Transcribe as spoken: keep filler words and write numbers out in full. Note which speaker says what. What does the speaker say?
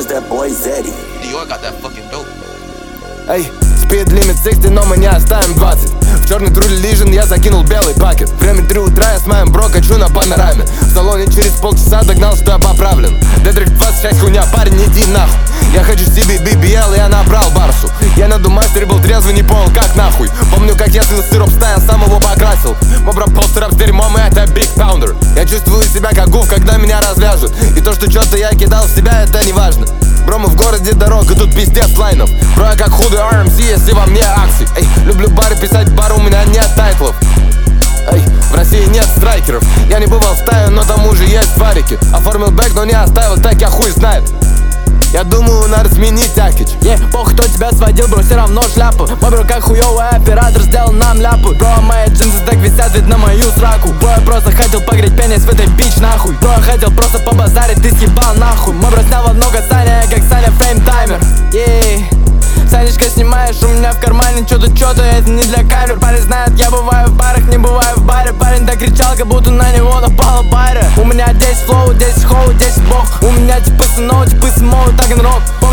Speaker 1: is that boy Zeddy.
Speaker 2: Dior got that fucking dope.
Speaker 3: Эй, speed limit шестьдесят, но мы не оставим двадцать. В черный труль лижен я закинул белый пакет. Время три утра, я с моим бро качу на панораме. В салоне через полчаса догнал, что я поправлен. Дедрик двадцать шесть, хуйня, парень, иди нахуй. Я хочу себе би би эл, я набрал барсу. Я на думастере был трезвый, не понял как нахуй. Помню, как я слил сироп стая, сам его покрасил. Мой брат постер с дерьмом, и это Big Pounder. Я чувствую себя как гуф, когда меня развяжут. И то, что что-то я кидал в себя, это не важно. Бро, мы в городе дорог, и тут пиздец лайнов. Бро, я как худый ар эм си, если во мне акций. Эй, люблю бары, писать бар, у меня нет тайтлов. Эй, в России нет страйкеров. Я не бывал в стае, но тому же есть фарики. Оформил бэк, но не оставил, так я хуй знает. Я думаю, надо сменить акич.
Speaker 4: Yeah, похуй, кто тебя сводил, бро, все равно шляпу. Мой бро, как хуёвый оператор, сделал нам ляпу. Бро, мои джинсы так висят, ведь на мою сраку. Бро, я просто хотел погреть пенис в этой бич, нахуй. Бро, я хотел просто побазарить, ты съебал нахуй. Мой бро снял много Саня, я как Саня фрейм-таймер. Yeah. Санечка, снимаешь, у меня в кармане что-то, что-то, это не для камер. Парень знает, я бываю в барах, не бываю в баре. Парень так кричал, как будто на него напала баря. У меня десять флоу, десять хоу, десять бог. У меня типа сынок, типа смоу, так н рок.